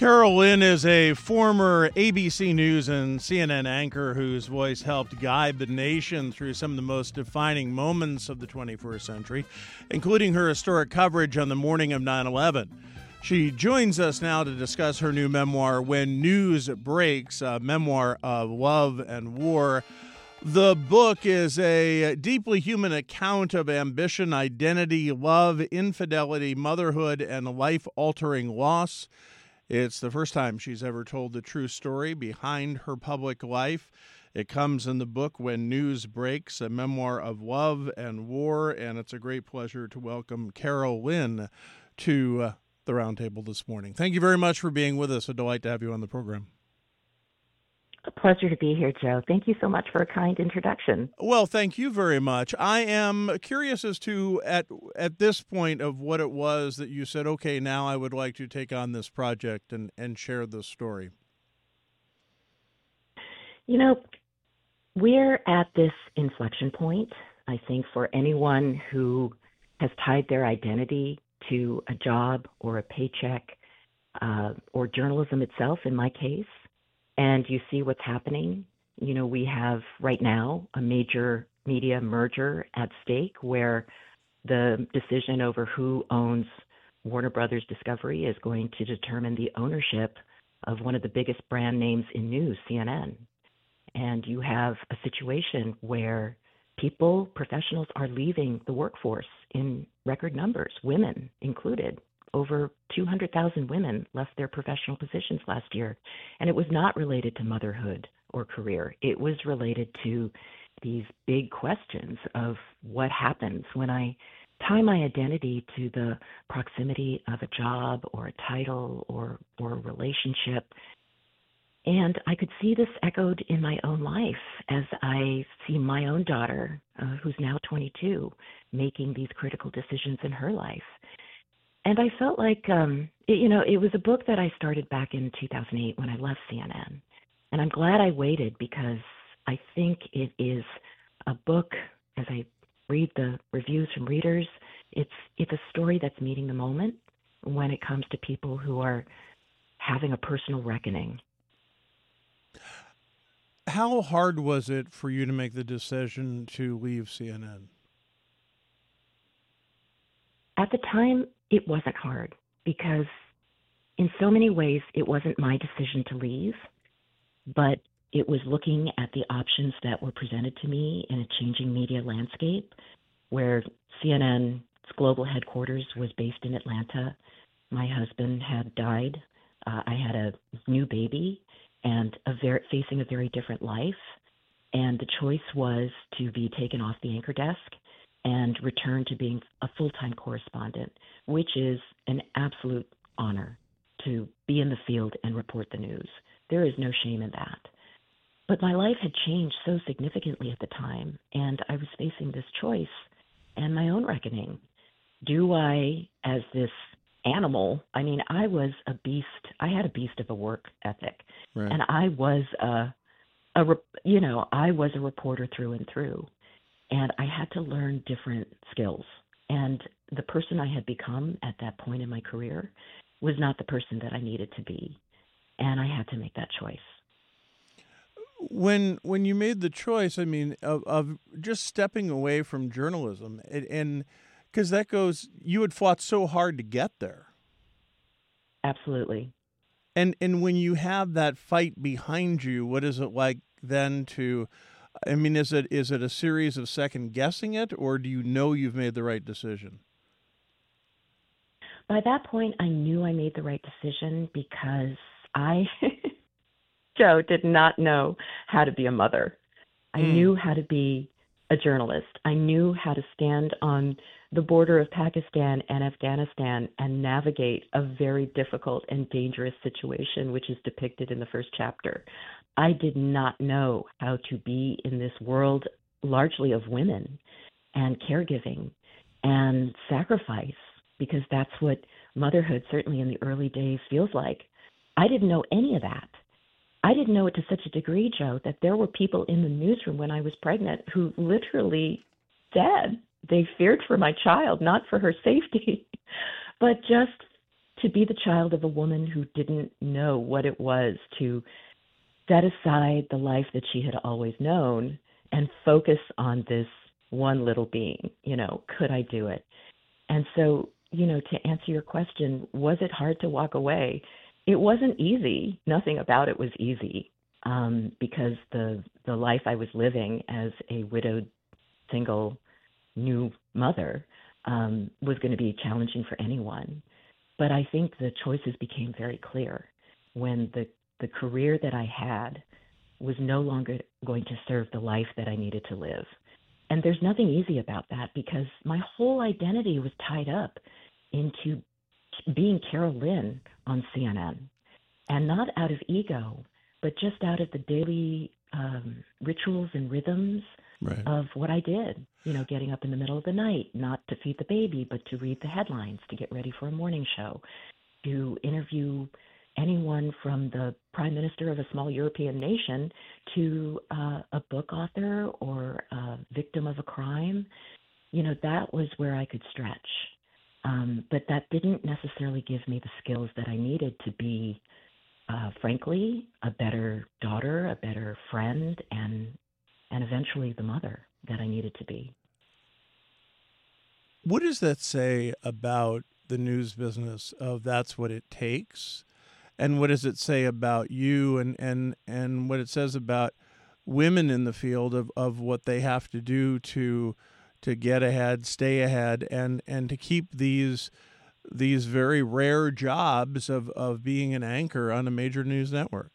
Carol Lynn is a former ABC News and CNN anchor whose voice helped guide the nation through some of the most defining moments of the 21st century, including her historic coverage on the morning of 9/11. She joins us now to discuss her new memoir, When News Breaks, a memoir of love and war. The book is a deeply human account of ambition, identity, love, infidelity, motherhood, and life-altering loss. It's the first time she's ever told the true story behind her public life. It comes in the book When News Breaks, a memoir of love and war, and it's a great pleasure to welcome Carol Lynn to the Roundtable this morning. Thank you very much for being with us. A delight to have you on the program. A pleasure to be here, Joe. Thank you so much for a kind introduction. Well, thank you very much. I am curious as to, at this point, of what it was that you said, okay, now I would like to take on this project and share this story. You know, we're at this inflection point, I think, for anyone who has tied their identity to a job or a paycheck or journalism itself, in my case. And you see what's happening. You know, we have right now a major media merger at stake where the decision over who owns Warner Brothers Discovery is going to determine the ownership of one of the biggest brand names in news, CNN. And you have a situation where people, professionals, are leaving the workforce in record numbers, women included. Over 200,000 women left their professional positions last year. And it was not related to motherhood or career. It was related to these big questions of what happens when I tie my identity to the proximity of a job or a title or a relationship. And I could see this echoed in my own life as I see my own daughter, who's now 22, making these critical decisions in her life. And I felt like, it was a book that I started back in 2008 when I left CNN. And I'm glad I waited because I think it is a book, as I read the reviews from readers, it's a story that's meeting the moment when it comes to people who are having a personal reckoning. How hard was it for you to make the decision to leave CNN? At the time, it wasn't hard because in so many ways, it wasn't my decision to leave, but it was looking at the options that were presented to me in a changing media landscape where CNN's global headquarters was based in Atlanta. My husband had died. I had a new baby and facing a very different life. And the choice was to be taken off the anchor desk and return to being a full-time correspondent, which is an absolute honor to be in the field and report the news. There is no shame in that. But my life had changed so significantly at the time, and I was facing this choice and my own reckoning. Do I, as this animal, I was a beast. I had a beast of a work ethic, right. And I was I was a reporter through and through. And I had to learn different skills. And the person I had become at that point in my career was not the person that I needed to be. And I had to make that choice. When you made the choice, of just stepping away from journalism, and because you had fought so hard to get there. Absolutely. And when you have that fight behind you, what is it like then to... is it a series of second guessing it, or do you know you've made the right decision? By that point, I knew I made the right decision because I, Joe, did not know how to be a mother. I knew how to be a journalist. I knew how to stand on the border of Pakistan and Afghanistan and navigate a very difficult and dangerous situation, which is depicted in the first chapter. I did not know how to be in this world largely of women and caregiving and sacrifice, because that's what motherhood, certainly in the early days, feels like. I didn't know any of that. I didn't know it to such a degree, Joe, that there were people in the newsroom when I was pregnant who literally said they feared for my child, not for her safety, but just to be the child of a woman who didn't know what it was to set aside the life that she had always known and focus on this one little being. Could I do it? And so, to answer your question, was it hard to walk away? It wasn't easy. Nothing about it was easy, because the life I was living as a widowed, single, new mother was going to be challenging for anyone. But I think the choices became very clear when the career that I had was no longer going to serve the life that I needed to live. And there's nothing easy about that, because my whole identity was tied up into being Carol Lynn on CNN. And not out of ego, but just out of the daily rituals and rhythms of what I did. Getting up in the middle of the night, not to feed the baby, but to read the headlines, to get ready for a morning show, to interview anyone from the prime minister of a small European nation to a book author or a victim of a crime. That was where I could stretch. But that didn't necessarily give me the skills that I needed to be, frankly, a better daughter, a better friend, and eventually the mother that I needed to be. What does that say about the news business of that's what it takes? And what does it say about you and what it says about women in the field of what they have to do to get ahead, stay ahead, and to keep these very rare jobs of being an anchor on a major news network?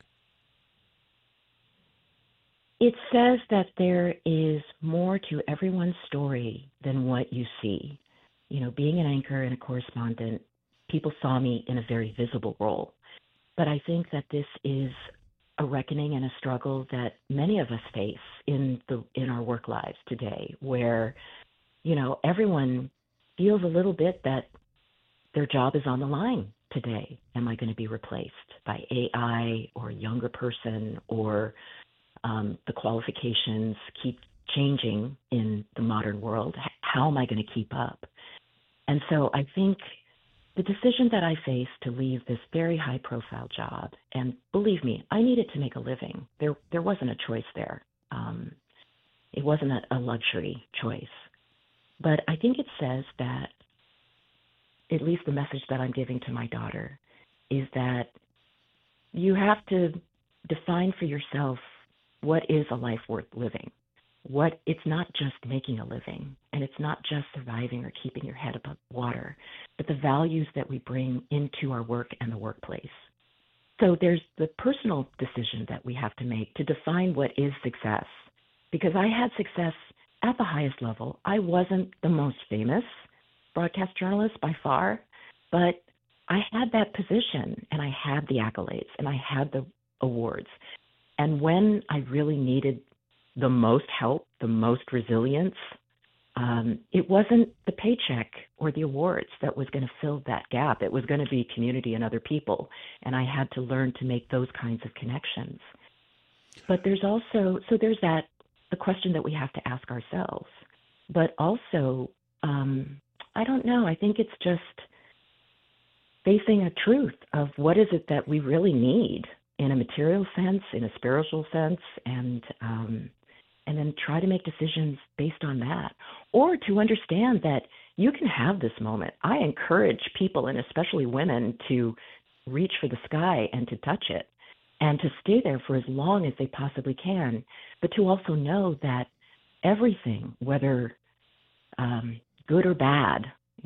It says that there is more to everyone's story than what you see. Being an anchor and a correspondent, people saw me in a very visible role. But I think that this is a reckoning and a struggle that many of us face in our work lives today, where, everyone feels a little bit that their job is on the line today. Am I going to be replaced by AI or a younger person, or the qualifications keep changing in the modern world? How am I going to keep up? And so I think the decision that I faced to leave this very high-profile job, and believe me, I needed to make a living. There wasn't a choice there. It wasn't a luxury choice. But I think it says that, at least the message that I'm giving to my daughter, is that you have to define for yourself what is a life worth living. It's not just making a living, and it's not just surviving or keeping your head above water, but the values that we bring into our work and the workplace. So there's the personal decision that we have to make to define what is success. Because I had success at the highest level. I wasn't the most famous broadcast journalist by far, but I had that position, and I had the accolades, and I had the awards. And when I really needed the most help, the most resilience, it wasn't the paycheck or the awards that was going to fill that gap. It was going to be community and other people. And I had to learn to make those kinds of connections. But there's also, the question that we have to ask ourselves. But also, I don't know, I think it's just facing a truth of what is it that we really need in a material sense, in a spiritual sense, and then try to make decisions based on that, or to understand that you can have this moment. I encourage people, and especially women, to reach for the sky and to touch it and to stay there for as long as they possibly can, but to also know that everything, whether good or bad,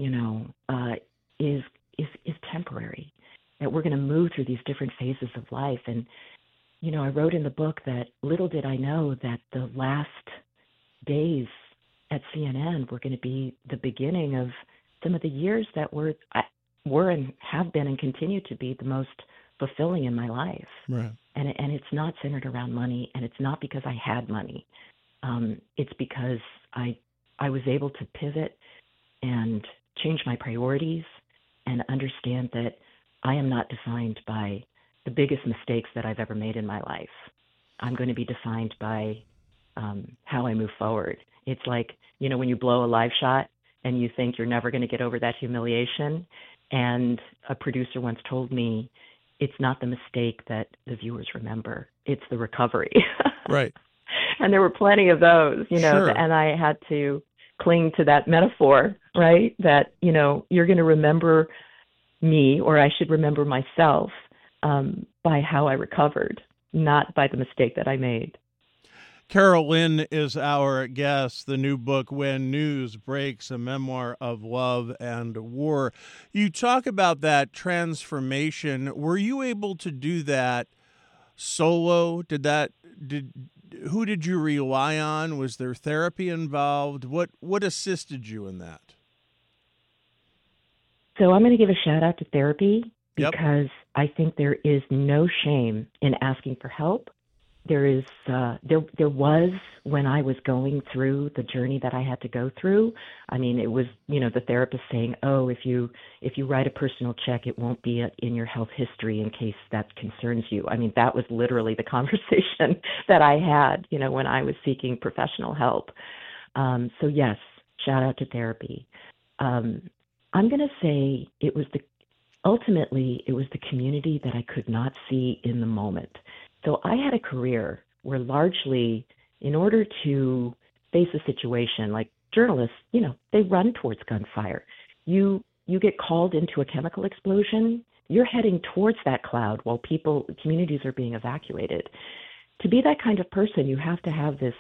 is temporary, that we're going to move through these different phases of life. And I wrote in the book that little did I know that the last days at CNN were going to be the beginning of some of the years that were and have been and continue to be the most fulfilling in my life. Right. And it's not centered around money, and it's not because I had money. It's because I was able to pivot and change my priorities and understand that I am not defined by the biggest mistakes that I've ever made in my life. I'm going to be defined by how I move forward. It's like, when you blow a live shot and you think you're never going to get over that humiliation, And a producer once told me, it's not the mistake that the viewers remember, it's the recovery. Right. And there were plenty of those, Sure. and I had to cling to that metaphor, right? That, you're going to remember me, or I should remember myself, by how I recovered, not by the mistake that I made. Carol Lynn is our guest. The new book, When News Breaks, a memoir of love and war. You talk about that transformation. Were you able to do that solo? Who did you rely on? Was there therapy involved? What assisted you in that? So I'm going to give a shout out to therapy, Yep. because I think there is no shame in asking for help. There was, when I was going through the journey that I had to go through. I mean, it was, the therapist saying, "Oh, if you write a personal check, it won't be in your health history in case that concerns you." I mean, that was literally the conversation that I had, when I was seeking professional help. So yes, shout out to therapy. I'm going to say ultimately it was the community that I could not see in the moment. So I had a career where largely, in order to face a situation, like journalists, they run towards gunfire. You get called into a chemical explosion, you're heading towards that cloud while communities are being evacuated. To be that kind of person, you have to have this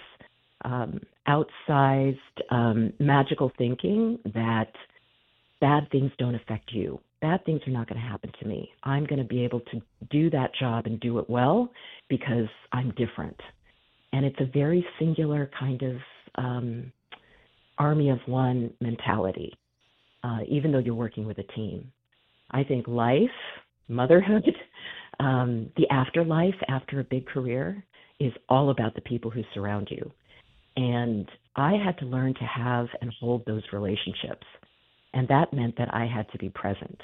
outsized, magical thinking that bad things don't affect you. Bad things are not going to happen to me. I'm going to be able to do that job and do it well because I'm different. And it's a very singular kind of army of one mentality, even though you're working with a team. I think life, motherhood, the afterlife after a big career is all about the people who surround you. And I had to learn to have and hold those relationships. And that meant that I had to be present.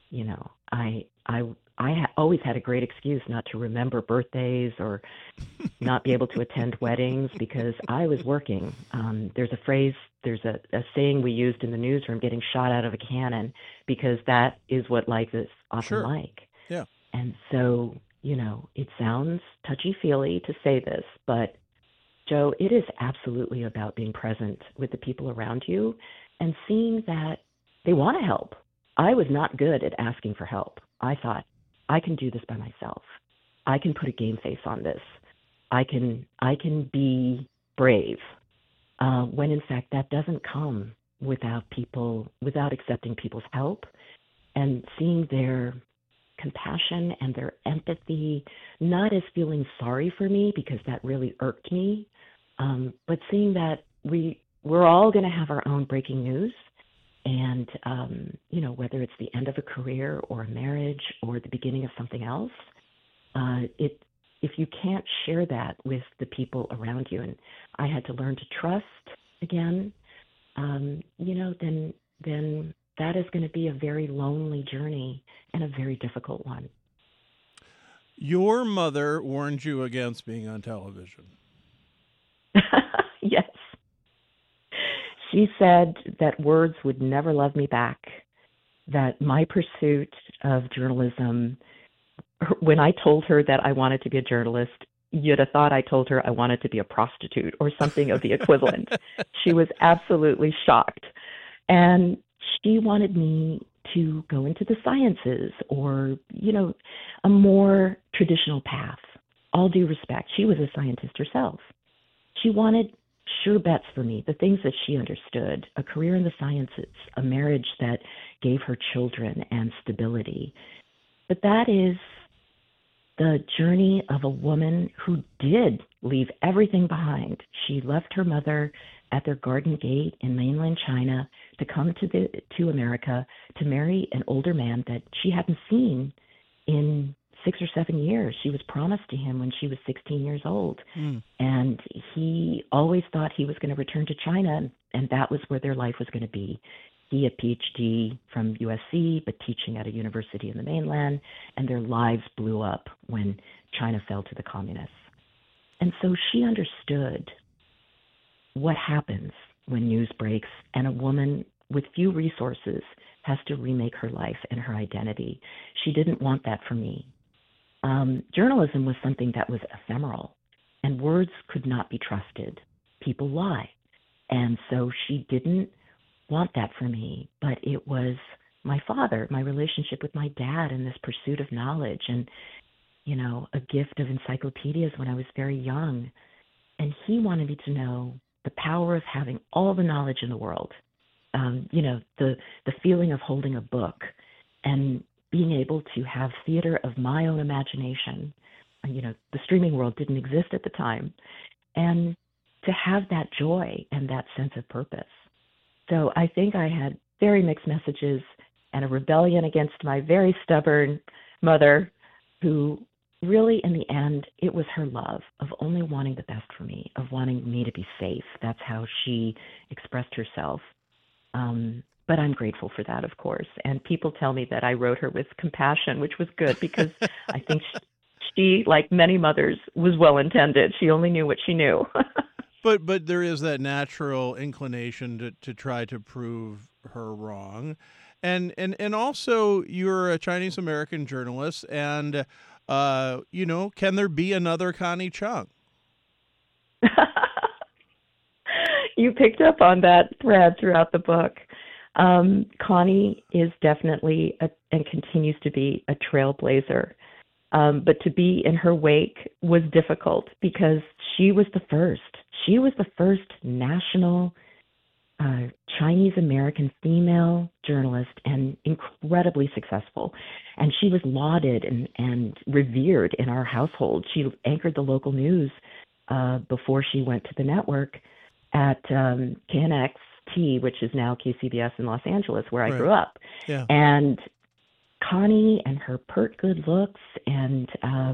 I always had a great excuse not to remember birthdays or not be able to attend weddings because I was working. There's a saying we used in the newsroom, getting shot out of a cannon, because that is what life is often Sure. like. Yeah. And so, it sounds touchy-feely to say this, but Joe, it is absolutely about being present with the people around you and seeing that they want to help. I was not good at asking for help. I thought, I can do this by myself. I can put a game face on this. I can be brave. When in fact that doesn't come without accepting people's help and seeing their compassion and their empathy, not as feeling sorry for me because that really irked me, but seeing that we're all going to have our own breaking news. And, whether it's the end of a career or a marriage or the beginning of something else, if you can't share that with the people around you, and I had to learn to trust again, then that is going to be a very lonely journey and a very difficult one. Your mother warned you against being on television. Yes. She said that words would never love me back, that my pursuit of journalism, when I told her that I wanted to be a journalist, you'd have thought I told her I wanted to be a prostitute or something of the equivalent. She was absolutely shocked. And she wanted me to go into the sciences or, a more traditional path. All due respect, she was a scientist herself. She wanted sure bets for me, the things that she understood, a career in the sciences, a marriage that gave her children and stability. But that is the journey of a woman who did leave everything behind. She left her mother at their garden gate in mainland China to come to America to marry an older man that she hadn't seen in 6 or 7 years. She was promised to him when she was 16 years old. And he always thought he was going to return to China, and that was where their life was going to be. He, a PhD from USC, but teaching at a university in the mainland, and their lives blew up when China fell to the communists. And so she understood what happens when news breaks and a woman with few resources has to remake her life and her identity. She didn't want that for me. Journalism was something that was ephemeral, and words could not be trusted. People lie. And so she didn't want that for me, but it was my father, my relationship with my dad, and this pursuit of knowledge, and, a gift of encyclopedias when I was very young. And he wanted me to know the power of having all the knowledge in the world, the feeling of holding a book and being able to have theater of my own imagination. The streaming world didn't exist at the time. And to have that joy and that sense of purpose. So I think I had very mixed messages and a rebellion against my very stubborn mother, who really, in the end, it was her love of only wanting the best for me, of wanting me to be safe. That's how she expressed herself. But I'm grateful for that, of course. And people tell me that I wrote her with compassion, which was good, because I think she, like many mothers, was well-intended. She only knew what she knew. But there is that natural inclination to try to prove her wrong. And also you're a Chinese American journalist, and can there be another Connie Chung? You picked up on that thread throughout the book. Connie is definitely and continues to be a trailblazer. But to be in her wake was difficult because she was the first. She was the first national Chinese American female journalist, and incredibly successful. And she was lauded and revered in our household. She anchored the local news before she went to the network at KNXT, which is now KCBS in Los Angeles, where I grew up. Yeah. And Connie and her pert good looks and,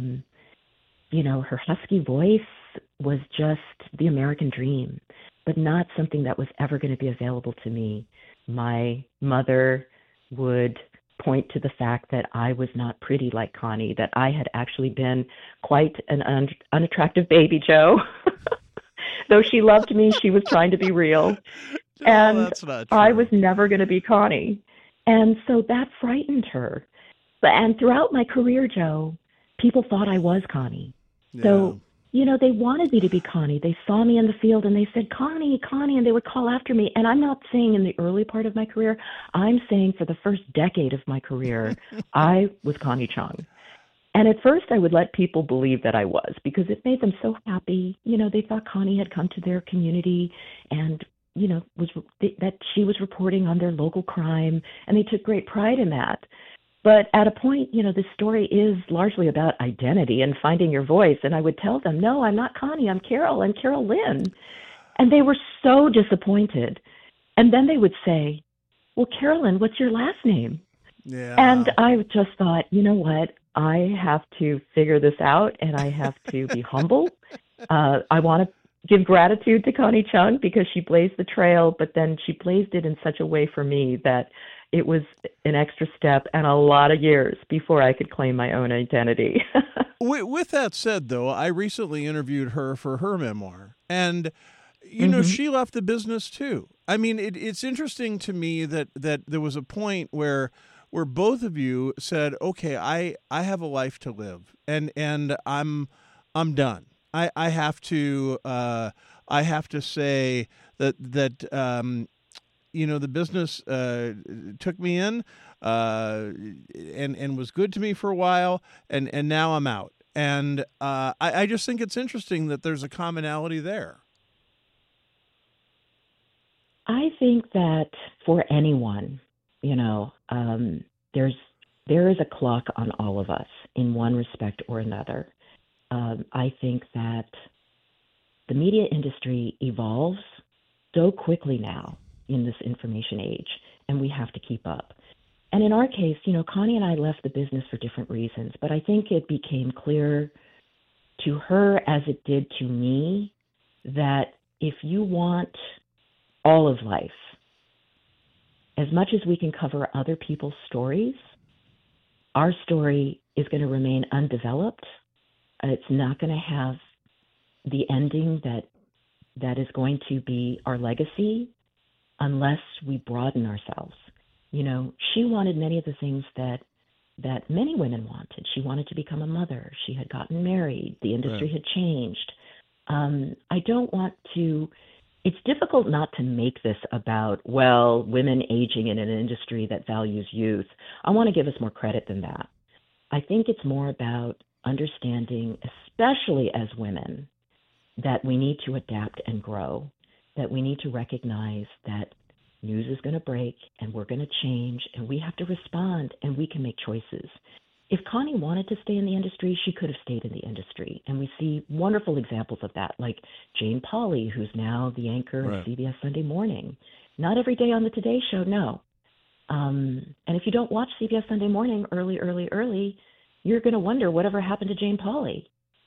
her husky voice was just the American dream, but not something that was ever going to be available to me. My mother would point to the fact that I was not pretty like Connie, that I had actually been quite an unattractive baby, Joe. Though she loved me, she was trying to be real. And that's not true. I was never going to be Connie. And so that frightened her. And throughout my career, Joe, people thought I was Connie. Yeah. So, they wanted me to be Connie. They saw me in the field and they said, Connie, Connie, and they would call after me. And I'm not saying in the early part of my career, I'm saying for the first decade of my career, I was Connie Chung. And at first I would let people believe that I was, because it made them so happy. They thought Connie had come to their community and, that she was reporting on their local crime, and they took great pride in that. But at a point, this story is largely about identity and finding your voice. And I would tell them, no, I'm not Connie, I'm Carol, I'm Carol Lynn. And they were so disappointed. And then they would say, well, Carolyn, what's your last name? Yeah. And I just thought, you know what? I have to figure this out, and I have to be humble. I want to give gratitude to Connie Chung because she blazed the trail, but then she blazed it in such a way for me that it was an extra step and a lot of years before I could claim my own identity. With that said, though, I recently interviewed her for her memoir, and she left the business too. I mean, it's interesting to me that there was a point where both of you said, "Okay, I have a life to live, and I'm done. I have to say that the business took me in and was good to me for a while, and now I'm out. And I just think it's interesting that there's a commonality there. I think that for anyone, there is a clock on all of us in one respect or another. I think that the media industry evolves so quickly now in this information age, and we have to keep up. And in our case, Connie and I left the business for different reasons, but I think it became clear to her, as it did to me, that if you want all of life, as much as we can cover other people's stories, our story is going to remain undeveloped. It's not going to have the ending that is going to be our legacy. unless we broaden ourselves. You know, she wanted many of the things that many women wanted. She wanted to become a mother. She had gotten married. The industry Right. had changed. I don't want to. It's difficult not to make this about, well, women aging in an industry that values youth. I want to give us more credit than that. I think it's more about understanding, especially as women, that we need to adapt and grow, that we need to recognize that news is going to break and we're going to change and we have to respond and we can make choices. If Connie wanted to stay in the industry, she could have stayed in the industry. And we see wonderful examples of that, like Jane Pauley, who's now the anchor of Right. CBS Sunday Morning. Not every day on the Today Show, no. And if you don't watch CBS Sunday Morning early, you're going to wonder whatever happened to Jane Pauley.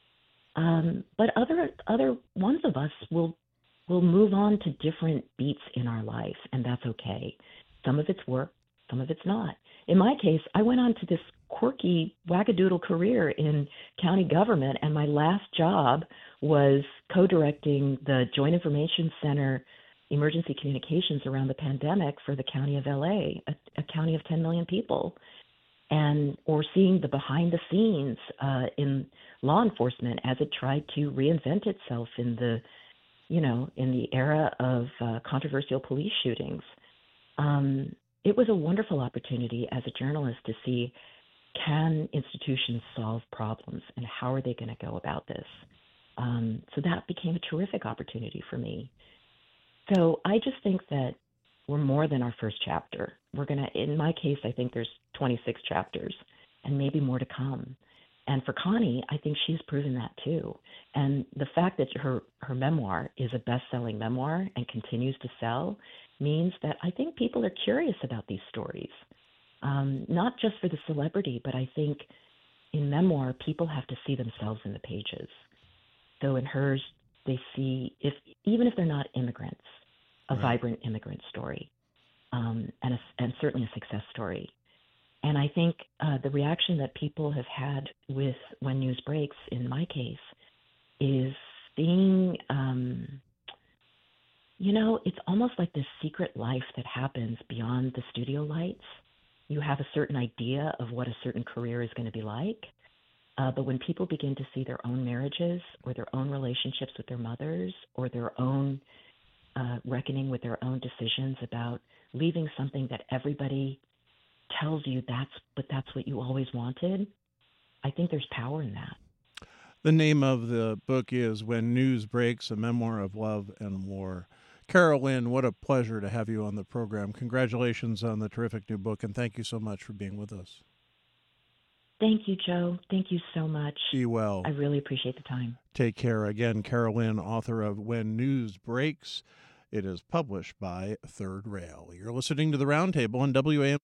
But other ones of us will move on to different beats in our life, and that's okay. Some of it's work, some of it's not. In my case, I went on to this quirky wackadoodle career in county government, and my last job was co-directing the Joint Information Center emergency communications around the pandemic for the county of LA, a county of 10 million people, and or seeing the behind the scenes in law enforcement as it tried to reinvent itself in the in the era of controversial police shootings. It was a wonderful opportunity as a journalist to see, can institutions solve problems and how are they going to go about this? So that became a terrific opportunity for me. So I just think that we're more than our first chapter. In my case, I think there's 26 chapters and maybe more to come. And for Connie, I think she's proven that too. And the fact that her memoir is a best-selling memoir and continues to sell means that I think people are curious about these stories, not just for the celebrity, but I think in memoir, people have to see themselves in the pages. So in hers, they see, even if they're not immigrants, a Right. vibrant immigrant story, and certainly a success story. And I think the reaction that people have had with When News Breaks, in my case, is seeing, it's almost like this secret life that happens beyond the studio lights. You have a certain idea of what a certain career is going to be like. But when people begin to see their own marriages or their own relationships with their mothers or their own reckoning with their own decisions about leaving something that everybody tells you that's what you always wanted, I think there's power in that. The name of the book is When News Breaks, a memoir of love and war. Carol Lynn, what a pleasure to have you on the program. Congratulations on the terrific new book, and thank you so much for being with us. Thank you, Joe. Thank you so much. Be well. I really appreciate the time. Take care. Again, Carol Lynn, author of When News Breaks. It is published by Third Rail. You're listening to The Roundtable on WAM.